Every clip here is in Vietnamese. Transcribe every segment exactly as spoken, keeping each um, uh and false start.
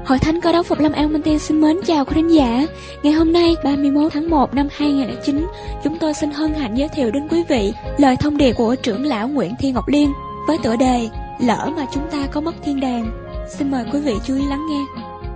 Hội Thánh Cơ Đốc Phục Lâm An Minh Tiên xin mến chào quý khán giả. Ngày hôm nay ba mươi mốt tháng một năm hai nghìn không trăm lẻ chín, chúng tôi xin hân hạnh giới thiệu đến quý vị lời thông điệp của trưởng lão Nguyễn Thị Ngọc Liên với tựa đề Lỡ mà chúng ta có mất thiên đàng. Xin mời quý vị chú ý lắng nghe.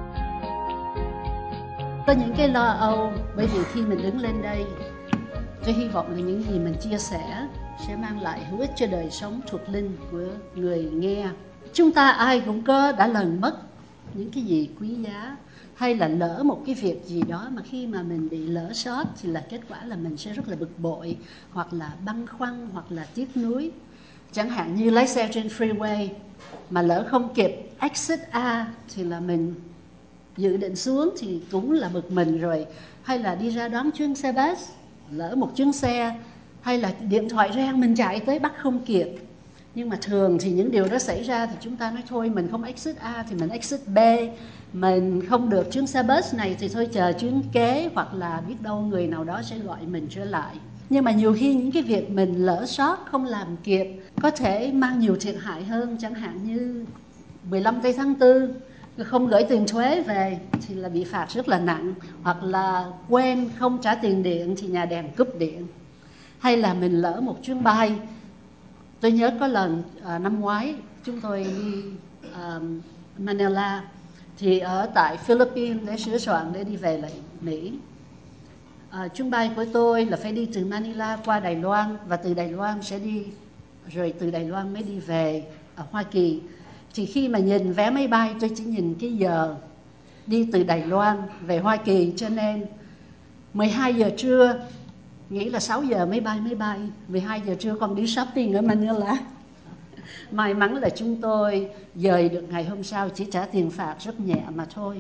Có những cái lo âu, bởi vì khi mình đứng lên đây, tôi hy vọng là những gì mình chia sẻ sẽ mang lại hữu ích cho đời sống thuộc linh của người nghe. Chúng ta ai cũng có đã lần mất những cái gì quý giá, hay là lỡ một cái việc gì đó mà khi mà mình bị lỡ sót thì là kết quả là mình sẽ rất là bực bội, hoặc là băn khoăn, hoặc là tiếc nuối. Chẳng hạn như lái xe trên freeway mà lỡ không kịp exit A thì là mình dự định xuống thì cũng là bực mình rồi. Hay là đi ra đón chuyến xe bus, lỡ một chuyến xe, hay là điện thoại reng mình chạy tới bắt không kịp. Nhưng mà thường thì những điều đó xảy ra thì chúng ta nói thôi mình không exit A thì mình exit B, mình không được chuyến xe bus này thì thôi chờ chuyến kế, hoặc là biết đâu người nào đó sẽ gọi mình trở lại. Nhưng mà nhiều khi những cái việc mình lỡ sót không làm kịp có thể mang nhiều thiệt hại hơn. Chẳng hạn như mười lăm tây tháng tư không gửi tiền thuế về thì là bị phạt rất là nặng, hoặc là quên không trả tiền điện thì nhà đèn cúp điện. Hay là mình lỡ một chuyến bay. Tôi nhớ có lần à, năm ngoái chúng tôi đi à, Manila, thì ở tại Philippines để sửa soạn để đi về lại Mỹ. À, chuyến bay của tôi là phải đi từ Manila qua Đài Loan, và từ Đài Loan sẽ đi, rồi từ Đài Loan mới đi về ở Hoa Kỳ. Thì khi mà nhìn vé máy bay, tôi chỉ nhìn cái giờ đi từ Đài Loan về Hoa Kỳ, cho nên mười hai giờ trưa, nghĩ là sáu giờ mới bay máy bay, mười hai giờ trưa còn đi shopping ở Manila. May mắn là chúng tôi dời được ngày hôm sau, chỉ trả tiền phạt rất nhẹ mà thôi.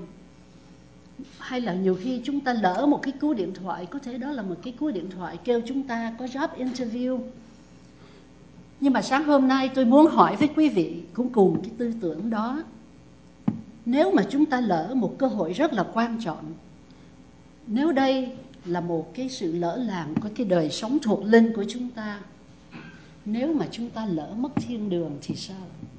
Hay là nhiều khi chúng ta lỡ một cái cú điện thoại, có thể đó là một cái cú điện thoại kêu chúng ta có job interview. Nhưng mà sáng hôm nay tôi muốn hỏi với quý vị cũng cùng cái tư tưởng đó. Nếu mà chúng ta lỡ một cơ hội rất là quan trọng, nếu đây là một cái sự lỡ làng của cái đời sống thuộc linh của chúng ta, nếu mà chúng ta lỡ mất thiên đường thì sao?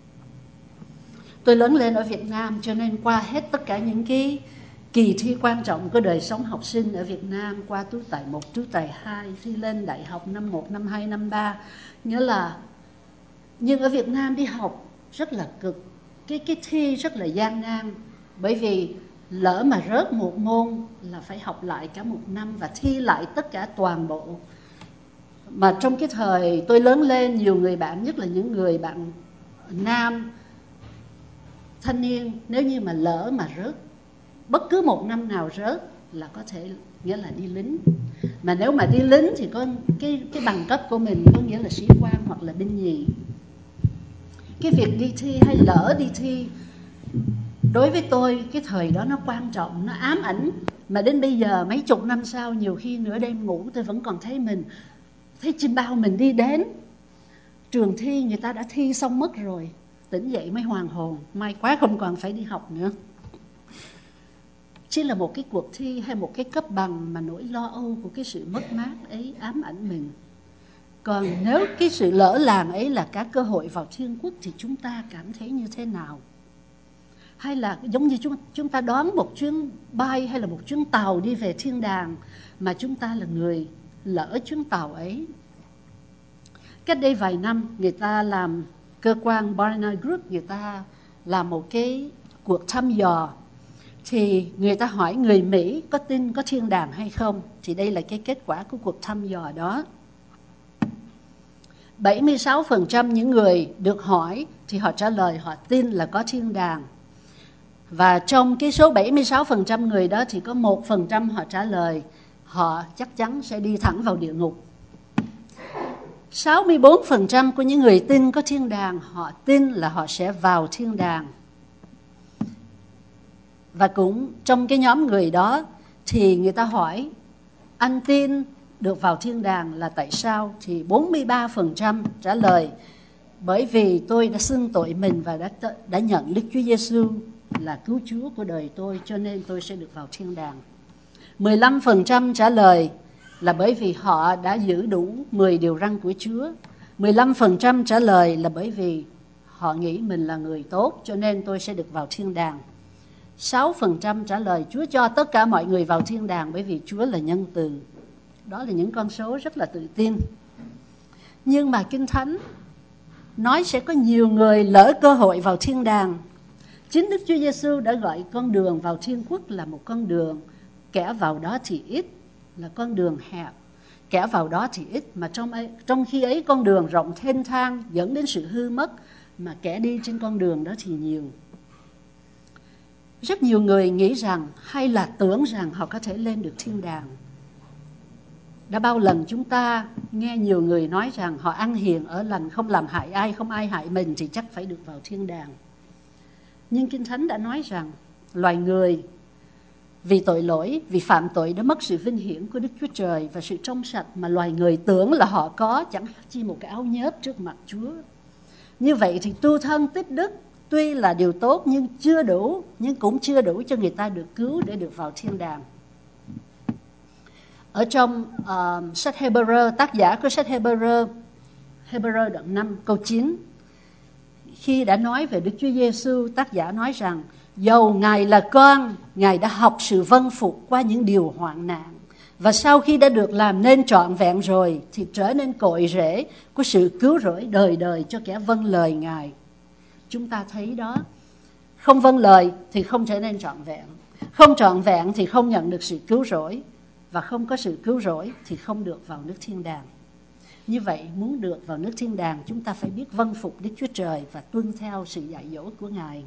Tôi lớn lên ở Việt Nam, cho nên qua hết tất cả những cái kỳ thi quan trọng của đời sống học sinh ở Việt Nam, qua tú tài một, tú tài hai, thi lên đại học năm một, năm hai, năm ba. Nghĩa là, nhưng ở Việt Nam đi học rất là cực, cái, cái thi rất là gian nan, bởi vì lỡ mà rớt một môn là phải học lại cả một năm và thi lại tất cả toàn bộ. Mà trong cái thời tôi lớn lên, nhiều người bạn, nhất là những người bạn nam thanh niên, nếu như mà lỡ mà rớt bất cứ một năm nào rớt là có thể nghĩa là đi lính. Mà nếu mà đi lính thì có cái, cái bằng cấp của mình có nghĩa là sĩ quan hoặc là binh nhì. Cái việc đi thi hay lỡ đi thi, đối với tôi cái thời đó nó quan trọng, nó ám ảnh. Mà đến bây giờ mấy chục năm sau, nhiều khi nửa đêm ngủ tôi vẫn còn thấy mình, thấy chim bao mình đi đến trường thi, người ta đã thi xong mất rồi, tỉnh dậy mới hoàn hồn, may quá không còn phải đi học nữa. Chỉ là một cái cuộc thi hay một cái cấp bằng mà nỗi lo âu của cái sự mất mát ấy ám ảnh mình. Còn nếu cái sự lỡ làng ấy là cả cơ hội vào thiên quốc thì chúng ta cảm thấy như thế nào? Hay là giống như chúng, chúng ta đón một chuyến bay hay là một chuyến tàu đi về thiên đàng, mà chúng ta là người lỡ chuyến tàu ấy. Cách đây vài năm, người ta làm, cơ quan Barna Group, người ta làm một cái cuộc thăm dò. Thì người ta hỏi người Mỹ có tin có thiên đàng hay không. Thì đây là cái kết quả của cuộc thăm dò đó. bảy mươi sáu phần trăm những người được hỏi thì họ trả lời họ tin là có thiên đàng. Và trong cái số bảy mươi sáu phần trăm người đó thì có một phần trăm họ trả lời họ chắc chắn sẽ đi thẳng vào địa ngục. sáu mươi bốn phần trăm của những người tin có thiên đàng, họ tin là họ sẽ vào thiên đàng. Và cũng trong cái nhóm người đó thì người ta hỏi anh tin được vào thiên đàng là tại sao? Thì bốn mươi ba phần trăm trả lời bởi vì tôi đã xưng tội mình và đã, đã nhận Đức Chúa Giêsu là cứu Chúa của đời tôi, cho nên tôi sẽ được vào thiên đàng. mười lăm phần trăm trả lời là bởi vì họ đã giữ đủ mười điều răn của Chúa. mười lăm phần trăm trả lời là bởi vì họ nghĩ mình là người tốt, cho nên tôi sẽ được vào thiên đàng. sáu phần trăm trả lời Chúa cho tất cả mọi người vào thiên đàng bởi vì Chúa là nhân từ. Đó là những con số rất là tự tin. Nhưng mà Kinh Thánh nói sẽ có nhiều người lỡ cơ hội vào thiên đàng. Chính Đức Chúa Giêsu đã gọi con đường vào thiên quốc là một con đường kẻ vào đó thì ít, là con đường hẹp. Kẻ vào đó thì ít, mà trong, ấy, trong khi ấy con đường rộng thênh thang dẫn đến sự hư mất, mà kẻ đi trên con đường đó thì nhiều. Rất nhiều người nghĩ rằng hay là tưởng rằng họ có thể lên được thiên đàng. Đã bao lần chúng ta nghe nhiều người nói rằng họ ăn hiền ở lành, không làm hại ai, không ai hại mình thì chắc phải được vào thiên đàng. Nhưng Kinh Thánh đã nói rằng loài người vì tội lỗi, vì phạm tội đã mất sự vinh hiển của Đức Chúa Trời và sự trong sạch mà loài người tưởng là họ có, chẳng chi một cái áo nhớp trước mặt Chúa. Như vậy thì tu thân tích đức tuy là điều tốt nhưng chưa đủ, nhưng cũng chưa đủ cho người ta được cứu để được vào thiên đàng. Ở trong uh, sách Hebrew, tác giả của sách Hebrew, Hebrew đoạn năm câu chín, khi đã nói về Đức Chúa Giêsu, tác giả nói rằng dầu Ngài là con, Ngài đã học sự vâng phục qua những điều hoạn nạn, và sau khi đã được làm nên trọn vẹn rồi thì trở nên cội rễ của sự cứu rỗi đời đời cho kẻ vâng lời Ngài. Chúng ta thấy đó, không vâng lời thì không trở nên trọn vẹn, không trọn vẹn thì không nhận được sự cứu rỗi, và không có sự cứu rỗi thì không được vào nước thiên đàng. Như vậy, muốn được vào nước thiên đàng, chúng ta phải biết vâng phục Đức Chúa Trời và tuân theo sự dạy dỗ của Ngài.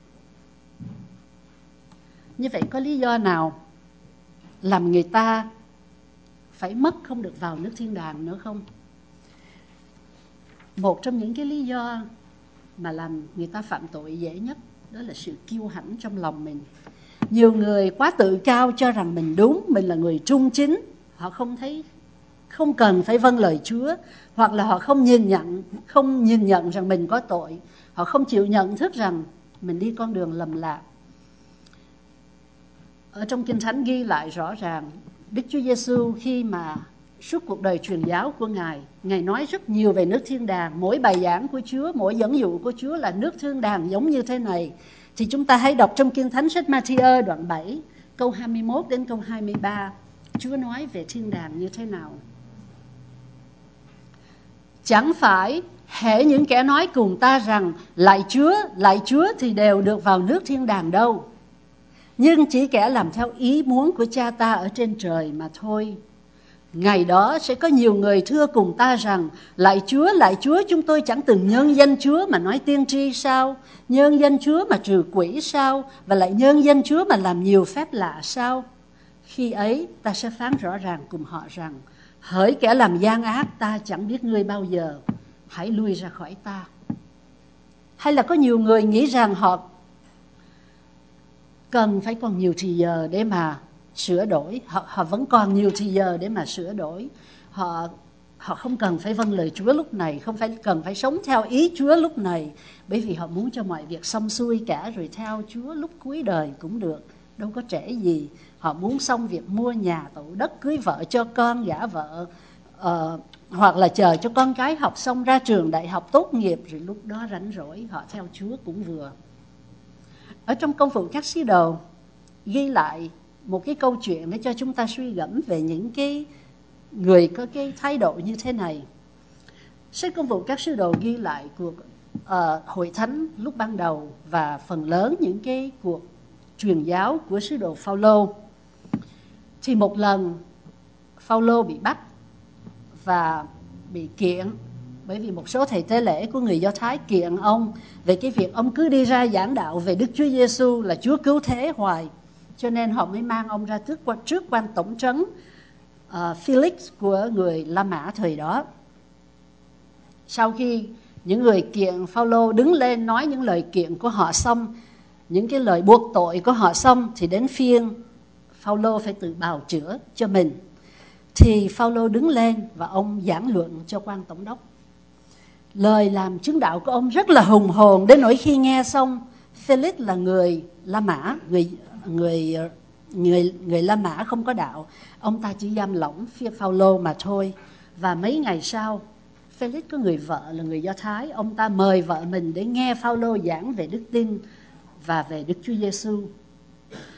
Như vậy, có lý do nào làm người ta phải mất không được vào nước thiên đàng nữa không? Một trong những cái lý do mà làm người ta phạm tội dễ nhất đó là sự kiêu hãnh trong lòng mình. Nhiều người quá tự cao cho rằng mình đúng, mình là người trung chính. Họ không thấy, không cần phải vâng lời Chúa, hoặc là họ không nhìn nhận, không nhìn nhận rằng mình có tội. Họ không chịu nhận thức rằng mình đi con đường lầm lạc. Ở trong Kinh Thánh ghi lại rõ ràng, Đức Chúa Giêsu khi mà suốt cuộc đời truyền giáo của Ngài, Ngài nói rất nhiều về nước thiên đàng. Mỗi bài giảng của Chúa, mỗi dẫn dụ của Chúa là nước thiên đàng giống như thế này. Thì chúng ta hãy đọc trong Kinh Thánh sách Ma-thi-ơ đoạn bảy, câu hai mươi mốt đến câu hai mươi ba. Chúa nói về thiên đàng như thế nào? Chẳng phải hễ những kẻ nói cùng ta rằng lạy Chúa, lạy Chúa thì đều được vào nước thiên đàng đâu. Nhưng chỉ kẻ làm theo ý muốn của Cha ta ở trên trời mà thôi. Ngày đó sẽ có nhiều người thưa cùng ta rằng lạy Chúa, lạy Chúa, chúng tôi chẳng từng nhân danh Chúa mà nói tiên tri sao? Nhân danh Chúa mà trừ quỷ sao? Và lại nhân danh Chúa mà làm nhiều phép lạ sao? Khi ấy ta sẽ phán rõ ràng cùng họ rằng hỡi kẻ làm gian ác, ta chẳng biết ngươi bao giờ, hãy lui ra khỏi ta. Hay là có nhiều người nghĩ rằng họ cần phải còn nhiều thì giờ để mà sửa đổi, họ, họ vẫn còn nhiều thì giờ để mà sửa đổi. Họ, họ không cần phải vâng lời Chúa lúc này, không phải cần phải sống theo ý Chúa lúc này, bởi vì họ muốn cho mọi việc xong xuôi cả rồi theo Chúa lúc cuối đời cũng được, đâu có trễ gì. Họ muốn xong việc mua nhà, tậu đất, cưới vợ cho con, gả vợ, uh, hoặc là chờ cho con cái học xong ra trường đại học tốt nghiệp, rồi lúc đó rảnh rỗi họ theo Chúa cũng vừa. Ở trong Công vụ các sứ đồ ghi lại một cái câu chuyện để cho chúng ta suy gẫm về những cái người có cái thái độ như thế này. Sách Công vụ các sứ đồ ghi lại cuộc uh, hội thánh lúc ban đầu và phần lớn những cái cuộc truyền giáo của sứ đồ Phao-lô. Thì một lần Phao-lô bị bắt và bị kiện, bởi vì một số thầy tế lễ của người Do Thái kiện ông về cái việc ông cứ đi ra giảng đạo về Đức Chúa Giêsu là Chúa cứu thế hoài. Cho nên họ mới mang ông ra trước, trước quan tổng trấn uh, Felix của người La Mã thời đó. Sau khi những người kiện Phao-lô đứng lên nói những lời kiện của họ xong, những cái lời buộc tội của họ xong, thì đến phiên Phao-lô phải tự bào chữa cho mình. Thì Phao-lô đứng lên và ông giảng luận cho quan tổng đốc. Lời làm chứng đạo của ông rất là hùng hồn, đến nỗi khi nghe xong, Felix là người La Mã, người người người người La Mã không có đạo, ông ta chỉ giam lỏng phía Phao-lô mà thôi. Và mấy ngày sau, Felix có người vợ là người Do Thái, ông ta mời vợ mình để nghe Phao-lô giảng về đức tin và về Đức Chúa Giêsu.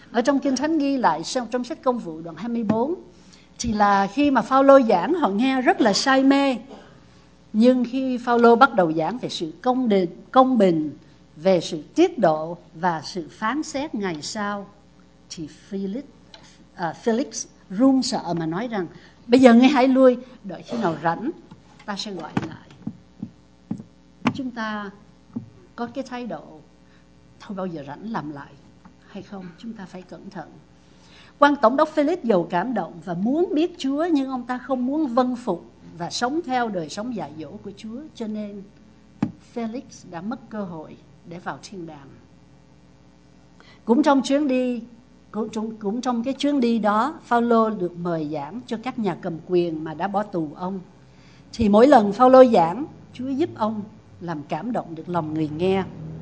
Ở trong Kinh Thánh ghi lại trong sách Công vụ đoạn hai mươi bốn, thì là khi mà Phao-lô giảng họ nghe rất là say mê. Nhưng khi Phao-lô bắt đầu giảng về sự công định, công bình, về sự tiết độ và sự phán xét ngày sau, thì Felix, uh, Felix run sợ mà nói rằng bây giờ ngươi hãy lui, đợi khi nào rảnh ta sẽ gọi lại. Chúng ta có cái thái độ thôi bao giờ rảnh làm lại hay không? Chúng ta phải cẩn thận. Quan tổng đốc Felix giàu cảm động và muốn biết Chúa, nhưng ông ta không muốn vâng phục và sống theo đời sống dạy dỗ của Chúa, cho nên Felix đã mất cơ hội để vào thiên đàng. Cũng trong chuyến đi cũng, cũng, cũng trong cái chuyến đi đó, Phao-lô được mời giảng cho các nhà cầm quyền mà đã bỏ tù ông. Thì mỗi lần Phao-lô giảng, Chúa giúp ông làm cảm động được lòng người nghe.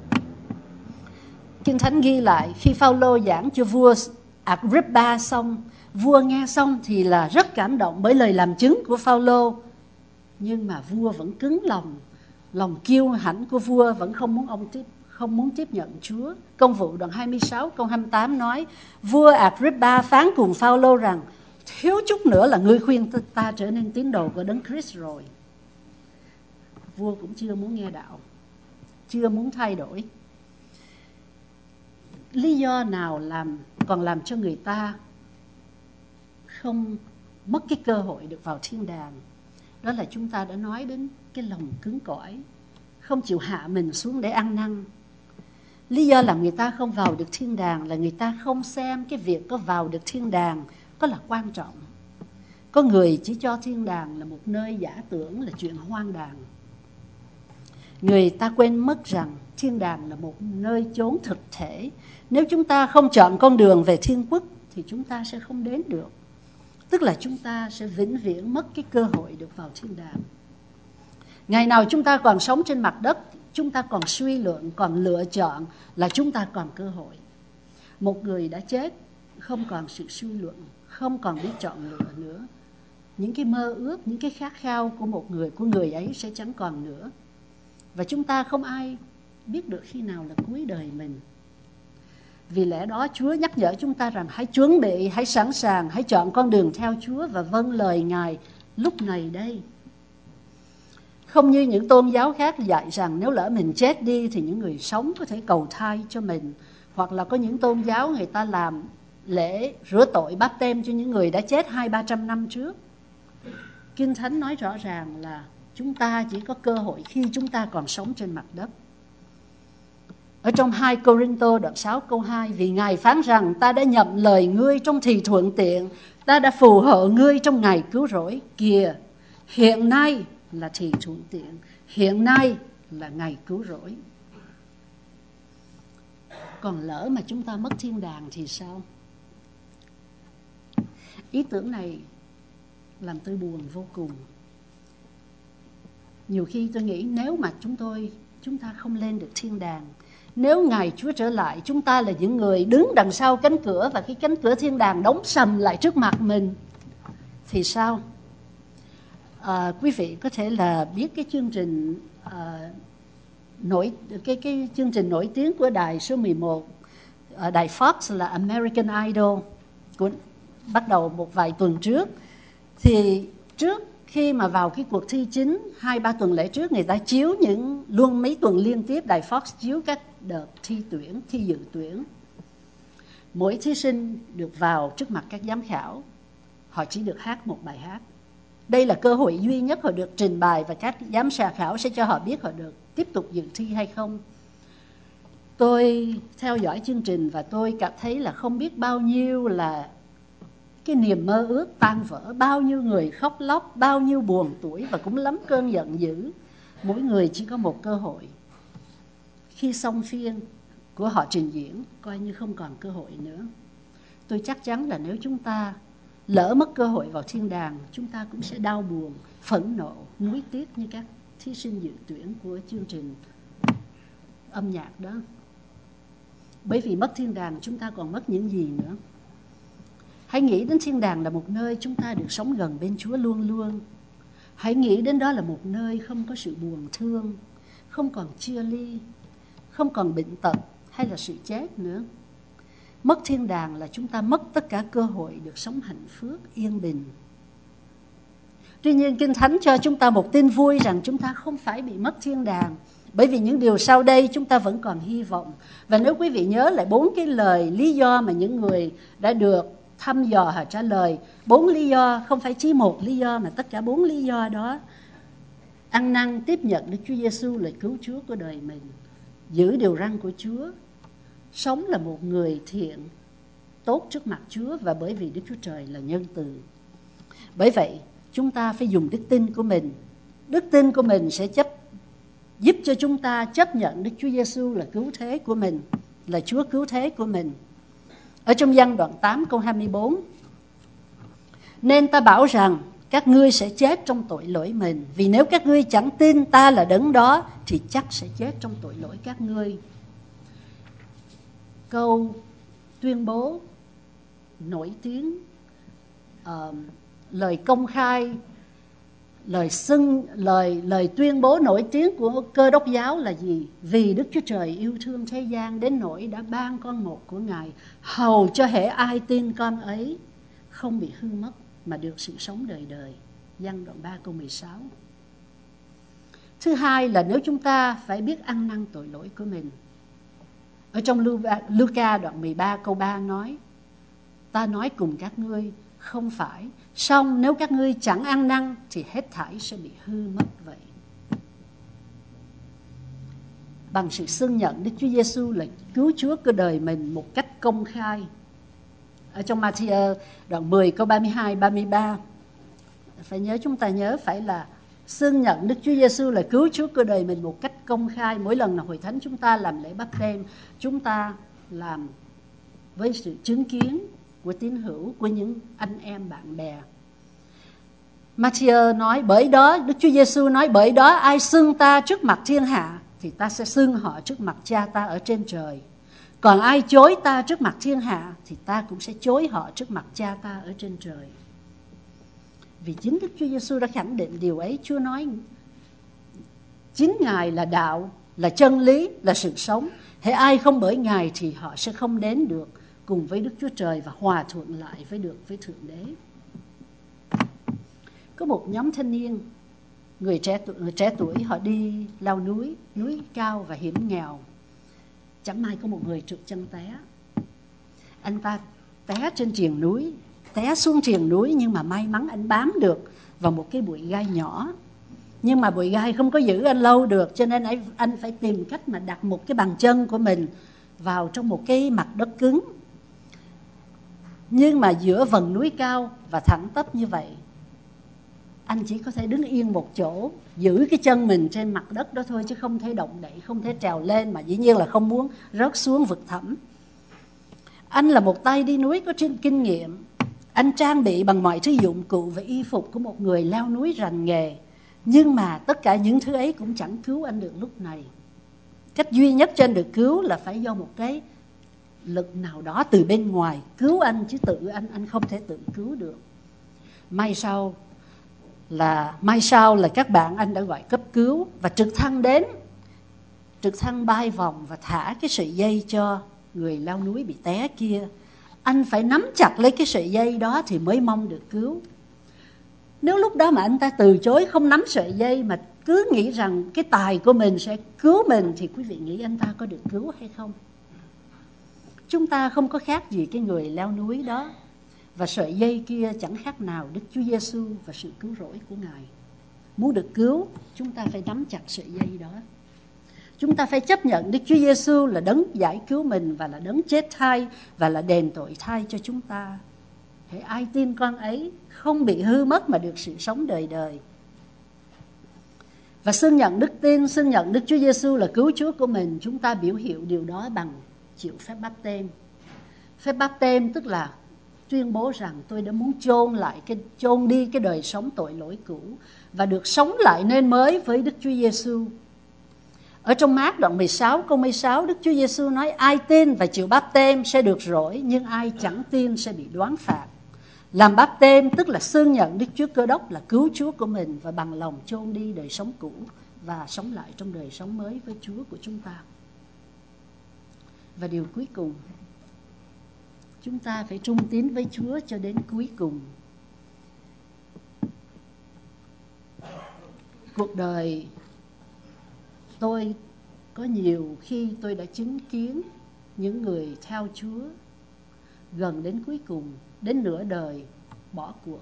Kinh Thánh ghi lại khi Phao-lô giảng cho vua Agrippa xong, vua nghe xong thì là rất cảm động bởi lời làm chứng của Phao-lô, nhưng mà vua vẫn cứng lòng, lòng kiêu hãnh của vua vẫn không muốn ông tiếp không muốn tiếp nhận Chúa. Công vụ đoạn hai mươi sáu câu hai mươi tám nói: vua Agrippa phán cùng Phao-lô rằng thiếu chút nữa là ngươi khuyên ta trở nên tín đồ của Đấng Christ rồi. Vua cũng chưa muốn nghe đạo, chưa muốn thay đổi. Lý do nào làm còn làm cho người ta không mất cái cơ hội được vào thiên đàng? Đó là chúng ta đã nói đến cái lòng cứng cỏi, không chịu hạ mình xuống để ăn năn. Lý do làm người ta không vào được thiên đàng là người ta không xem cái việc có vào được thiên đàng có là quan trọng. Có người chỉ cho thiên đàng là một nơi giả tưởng, là chuyện hoang đàng. Người ta quên mất rằng thiên đàng là một nơi chốn thực thể. Nếu chúng ta không chọn con đường về thiên quốc thì chúng ta sẽ không đến được. Tức là chúng ta sẽ vĩnh viễn mất cái cơ hội được vào thiên đàng. Ngày nào chúng ta còn sống trên mặt đất, chúng ta còn suy luận, còn lựa chọn là chúng ta còn cơ hội. Một người đã chết, không còn sự suy luận, không còn biết chọn lựa nữa. Những cái mơ ước, những cái khát khao của một người, của người ấy sẽ chẳng còn nữa. Và chúng ta không ai biết được khi nào là cuối đời mình. Vì lẽ đó Chúa nhắc nhở chúng ta rằng hãy chuẩn bị, hãy sẵn sàng, hãy chọn con đường theo Chúa và vâng lời Ngài lúc này đây. Không như những tôn giáo khác dạy rằng nếu lỡ mình chết đi thì những người sống có thể cầu thai cho mình. Hoặc là có những tôn giáo người ta làm lễ rửa tội báp têm cho những người đã chết hai ba trăm năm trước. Kinh Thánh nói rõ ràng là chúng ta chỉ có cơ hội khi chúng ta còn sống trên mặt đất. Ở trong hai Cô-rinh-tô đoạn sáu câu hai: vì Ngài phán rằng ta đã nhậm lời ngươi trong thì thuận tiện, ta đã phù hộ ngươi trong ngày cứu rỗi. Kìa, hiện nay là thì thuận tiện, hiện nay là ngày cứu rỗi. Còn lỡ mà chúng ta mất thiên đàng thì sao? Ý tưởng này làm tôi buồn vô cùng. Nhiều khi tôi nghĩ nếu mà chúng tôi chúng ta không lên được thiên đàng, nếu ngày Chúa trở lại, chúng ta là những người đứng đằng sau cánh cửa và cái cánh cửa thiên đàng đóng sầm lại trước mặt mình thì sao? À, quý vị có thể là biết cái chương trình à, nổi cái cái chương trình nổi tiếng của đài số mười một, à, đài Fox là American Idol, của, bắt đầu một vài tuần trước. Thì trước khi mà vào cái cuộc thi chính, hai ba tuần lễ trước, người ta chiếu những luôn mấy tuần liên tiếp, đài Fox chiếu các đợt thi tuyển, thi dự tuyển. Mỗi thí sinh được vào trước mặt các giám khảo, họ chỉ được hát một bài hát. Đây là cơ hội duy nhất họ được trình bày và các giám khảo sẽ cho họ biết họ được tiếp tục dự thi hay không. Tôi theo dõi chương trình và tôi cảm thấy là không biết bao nhiêu là cái niềm mơ ước tan vỡ, bao nhiêu người khóc lóc, bao nhiêu buồn tủi và cũng lắm cơn giận dữ. Mỗi người chỉ có một cơ hội. Khi xong phiên của họ trình diễn, coi như không còn cơ hội nữa. Tôi chắc chắn là nếu chúng ta lỡ mất cơ hội vào thiên đàng, chúng ta cũng sẽ đau buồn, phẫn nộ, nuối tiếc như các thí sinh dự tuyển của chương trình âm nhạc đó. Bởi vì mất thiên đàng chúng ta còn mất những gì nữa? Hãy nghĩ đến thiên đàng là một nơi chúng ta được sống gần bên Chúa luôn luôn. Hãy nghĩ đến đó là một nơi không có sự buồn thương, không còn chia ly, không còn bệnh tật hay là sự chết nữa. Mất thiên đàng là chúng ta mất tất cả cơ hội được sống hạnh phúc, yên bình. Tuy nhiên Kinh Thánh cho chúng ta một tin vui rằng chúng ta không phải bị mất thiên đàng, bởi vì những điều sau đây chúng ta vẫn còn hy vọng. Và nếu quý vị nhớ lại bốn cái lời lý do mà những người đã được thăm dò họ trả lời, bốn lý do, không phải chỉ một lý do mà tất cả bốn lý do đó: ăn năn, tiếp nhận Đức Chúa Giêsu là cứu Chúa của đời mình, giữ điều răn của Chúa, sống là một người thiện, tốt trước mặt Chúa, và bởi vì Đức Chúa Trời là nhân từ. Bởi vậy, chúng ta phải dùng đức tin của mình. Đức tin của mình sẽ chấp giúp cho chúng ta chấp nhận Đức Chúa Giêsu là cứu thế của mình, là Chúa cứu thế của mình. Ở trong Giăng đoạn tám câu hai mươi bốn: nên ta bảo rằng các ngươi sẽ chết trong tội lỗi mình, vì nếu các ngươi chẳng tin ta là đấng đó thì chắc sẽ chết trong tội lỗi các ngươi. Câu tuyên bố nổi tiếng, uh, lời công khai, lời xưng, lời lời tuyên bố nổi tiếng của Cơ Đốc giáo là gì? Vì Đức Chúa Trời yêu thương thế gian đến nỗi đã ban con một của Ngài, hầu cho hễ ai tin con ấy không bị hư mất mà được sự sống đời đời. Giăng đoạn ba câu mười sáu. Thứ hai là nếu chúng ta phải biết ăn năn tội lỗi của mình. Ở trong Luca đoạn mười ba câu ba nói: ta nói cùng các ngươi, không phải, song nếu các ngươi chẳng ăn năn thì hết thảy sẽ bị hư mất vậy. Bằng sự xưng nhận Đức Chúa Giêsu là cứu Chúa của đời mình một cách công khai. Ở trong Ma-thi-ơ đoạn mười câu ba mươi hai ba mươi ba, phải nhớ, chúng ta nhớ phải là xưng nhận Đức Chúa Giêsu là cứu Chúa của đời mình một cách công khai. Mỗi lần là hội thánh chúng ta làm lễ báp têm, chúng ta làm với sự chứng kiến của tín hữu, của những anh em bạn bè. Ma-thi-ơ nói bởi đó, Đức Chúa Giêsu nói bởi đó ai xưng ta trước mặt thiên hạ thì ta sẽ xưng họ trước mặt Cha ta ở trên trời. Còn ai chối ta trước mặt thiên hạ thì ta cũng sẽ chối họ trước mặt Cha ta ở trên trời. Vì chính Đức Chúa Giêsu đã khẳng định điều ấy. Chúa nói chính Ngài là đạo, là chân lý, là sự sống. Hễ ai không bởi Ngài thì họ sẽ không đến được cùng với Đức Chúa Trời và hòa thuận lại với được với Thượng Đế. Có một nhóm thanh niên, người trẻ tuổi, người trẻ tuổi họ đi leo núi, núi cao và hiểm nghèo. Chẳng may có một người trượt chân té. Anh ta té trên triền núi, té xuống triền núi, nhưng mà may mắn anh bám được vào một cái bụi gai nhỏ. Nhưng mà bụi gai không có giữ anh lâu được, cho nên anh phải tìm cách mà đặt một cái bàn chân của mình vào trong một cái mặt đất cứng. Nhưng mà giữa vầng núi cao và thẳng tắp như vậy, anh chỉ có thể đứng yên một chỗ, giữ cái chân mình trên mặt đất đó thôi, chứ không thể động đậy, không thể trèo lên, mà dĩ nhiên là không muốn rớt xuống vực thẳm. Anh là một tay đi núi có kinh nghiệm. Anh trang bị bằng mọi thứ dụng cụ và y phục của một người leo núi rành nghề. Nhưng mà tất cả những thứ ấy cũng chẳng cứu anh được lúc này. Cách duy nhất cho anh được cứu là phải do một cái lực nào đó từ bên ngoài cứu anh, chứ tự anh anh không thể tự cứu được. May sau là may sau là các bạn anh đã gọi cấp cứu và trực thăng đến. Trực thăng bay vòng và thả cái sợi dây cho người leo núi bị té kia. Anh phải nắm chặt lấy cái sợi dây đó thì mới mong được cứu. Nếu lúc đó mà anh ta từ chối không nắm sợi dây mà cứ nghĩ rằng cái tài của mình sẽ cứu mình, thì quý vị nghĩ anh ta có được cứu hay không? Chúng ta không có khác gì cái người leo núi đó. Và sợi dây kia chẳng khác nào Đức Chúa Giêsu và sự cứu rỗi của Ngài. Muốn được cứu, chúng ta phải nắm chặt sợi dây đó. Chúng ta phải chấp nhận Đức Chúa Giêsu là đấng giải cứu mình và là đấng chết thay và là đền tội thay cho chúng ta. Hễ ai tin con ấy không bị hư mất mà được sự sống đời đời. Và xưng nhận đức tin, xưng nhận Đức Chúa Giêsu là cứu Chúa của mình, chúng ta biểu hiệu điều đó bằng chịu phép báp têm. Phép báp têm tức là tuyên bố rằng tôi đã muốn chôn lại cái chôn đi cái đời sống tội lỗi cũ và được sống lại nên mới với Đức Chúa Giêsu. Ở trong Mác đoạn mười sáu câu mười sáu, Đức Chúa Giêsu nói ai tin và chịu báp têm sẽ được rỗi, nhưng ai chẳng tin sẽ bị đoán phạt. Làm báp têm tức là xưng nhận Đức Chúa Cơ Đốc là cứu Chúa của mình và bằng lòng chôn đi đời sống cũ và sống lại trong đời sống mới với Chúa của chúng ta. Và điều cuối cùng, Chúng ta phải trung tín với Chúa cho đến cuối cùng. Cuộc đời tôi có nhiều khi tôi đã chứng kiến những người theo Chúa gần đến cuối cùng, đến nửa đời bỏ cuộc.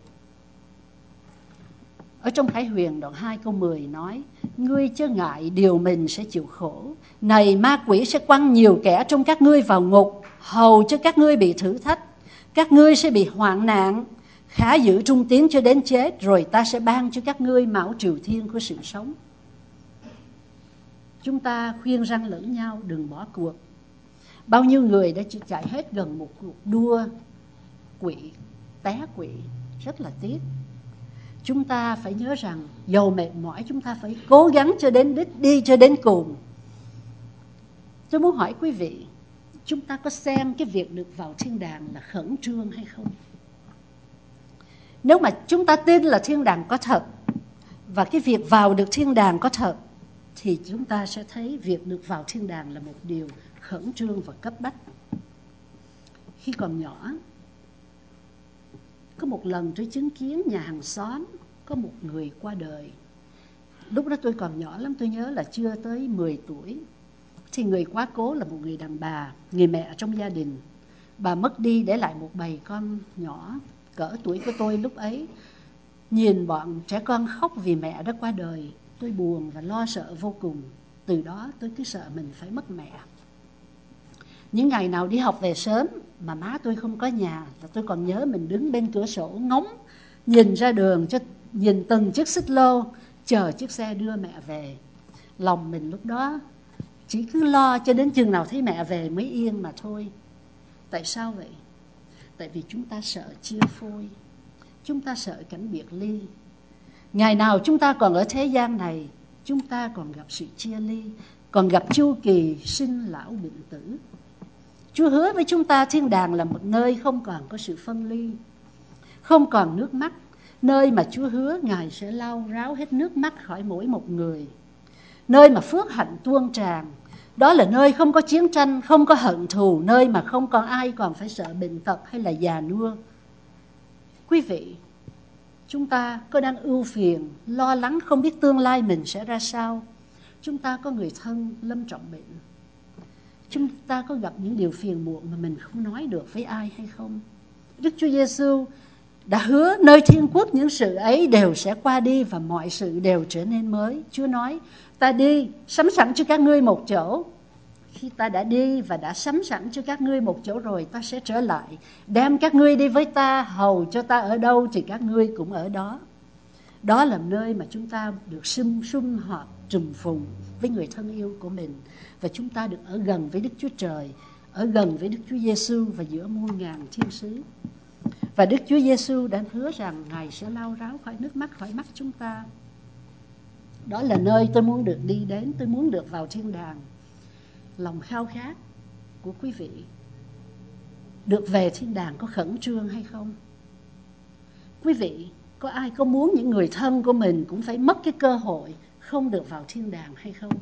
Ở trong Khải Huyền đoạn hai câu mười nói: Ngươi chớ ngại điều mình sẽ chịu khổ, này ma quỷ sẽ quăng nhiều kẻ trong các ngươi vào ngục, hầu cho các ngươi bị thử thách. Các ngươi sẽ bị hoạn nạn, khá giữ trung tín cho đến chết, rồi ta sẽ ban cho các ngươi mão triều thiên của sự sống. Chúng ta khuyên răn lẫn nhau đừng bỏ cuộc. Bao nhiêu người đã chạy hết gần một cuộc đua quỵ, té quỵ, rất là tiếc. Chúng ta phải nhớ rằng dầu mệt mỏi chúng ta phải cố gắng cho đến đích, đi cho đến cùng. Tôi muốn hỏi quý vị, chúng ta có xem cái việc được vào thiên đàng là khẩn trương hay không? Nếu mà chúng ta tin là thiên đàng có thật và cái việc vào được thiên đàng có thật, thì chúng ta sẽ thấy việc được vào thiên đàng là một điều khẩn trương và cấp bách. Khi còn nhỏ, có một lần tôi chứng kiến nhà hàng xóm có một người qua đời. Lúc đó tôi còn nhỏ lắm, tôi nhớ là chưa tới mười tuổi. Thì người quá cố là một người đàn bà, người mẹ trong gia đình. Bà mất đi để lại một bầy con nhỏ cỡ tuổi của tôi lúc ấy. Nhìn bọn trẻ con khóc vì mẹ đã qua đời, tôi buồn và lo sợ vô cùng. Từ đó tôi cứ sợ mình phải mất mẹ. Những ngày nào đi học về sớm mà má tôi không có nhà, là tôi còn nhớ mình đứng bên cửa sổ ngóng, nhìn ra đường, cho nhìn từng chiếc xích lô, chờ chiếc xe đưa mẹ về. Lòng mình lúc đó chỉ cứ lo cho đến chừng nào thấy mẹ về mới yên mà thôi. Tại sao vậy? Tại vì chúng ta sợ chia phôi, chúng ta sợ cảnh biệt ly. Ngày nào chúng ta còn ở thế gian này, chúng ta còn gặp sự chia ly, còn gặp chu kỳ sinh lão bệnh tử. Chúa hứa với chúng ta thiên đàng là một nơi không còn có sự phân ly, không còn nước mắt, nơi mà Chúa hứa Ngài sẽ lau ráo hết nước mắt khỏi mỗi một người, nơi mà phước hạnh tuôn tràn. Đó là nơi không có chiến tranh, không có hận thù, nơi mà không còn ai còn phải sợ bệnh tật hay là già nua. Quý vị, chúng ta có đang ưu phiền, lo lắng không biết tương lai mình sẽ ra sao? Chúng ta có người thân lâm trọng bệnh, chúng ta có gặp những điều phiền muộn mà mình không nói được với ai hay không? Đức Chúa Giêsu đã hứa nơi thiên quốc những sự ấy đều sẽ qua đi và mọi sự đều trở nên mới. Chúa nói, ta đi sắm sẵn cho các ngươi một chỗ. Khi ta đã đi và đã sắm sẵn cho các ngươi một chỗ rồi, ta sẽ trở lại, đem các ngươi đi với ta, hầu cho ta ở đâu thì các ngươi cũng ở đó. Đó là nơi mà chúng ta được sum sum họp trùng phùng với người thân yêu của mình, và chúng ta được ở gần với Đức Chúa Trời, ở gần với Đức Chúa Giêsu và giữa muôn ngàn thiên sứ. Và Đức Chúa Giêsu đã hứa rằng Ngài sẽ lau ráo khỏi nước mắt khỏi mắt chúng ta. Đó là nơi tôi muốn được đi đến, tôi muốn được vào thiên đàng. Lòng khao khát của quý vị được về thiên đàng có khẩn trương hay không? Quý vị, có ai có muốn những người thân của mình cũng phải mất cái cơ hội không được vào thiên đàng hay không?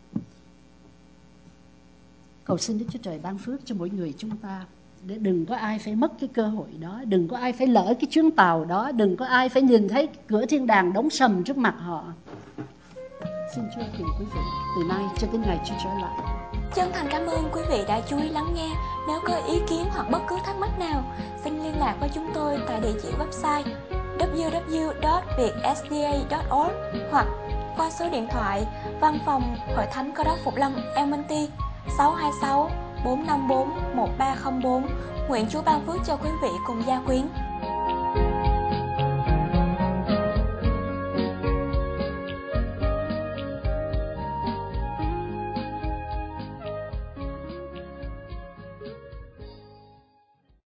Cầu xin Đức Chúa Trời ban phước cho mỗi người chúng ta, để đừng có ai phải mất cái cơ hội đó, đừng có ai phải lỡ cái chuyến tàu đó, đừng có ai phải nhìn thấy cửa thiên đàng đóng sầm trước mặt họ. Xin Chúa cùng quý vị từ nay cho đến ngày Chúa trở lại. Chân thành cảm ơn quý vị đã chú ý lắng nghe. Nếu có ý kiến hoặc bất cứ thắc mắc nào, xin liên lạc với chúng tôi tại địa chỉ website w w w chấm việt s d a chấm org hoặc qua số điện thoại văn phòng Hội Thánh Cơ Đốc Phục Lâm El Monte sáu hai sáu bốn năm bốn một ba không bốn. Nguyện Chúa ban phước cho quý vị cùng gia quyến.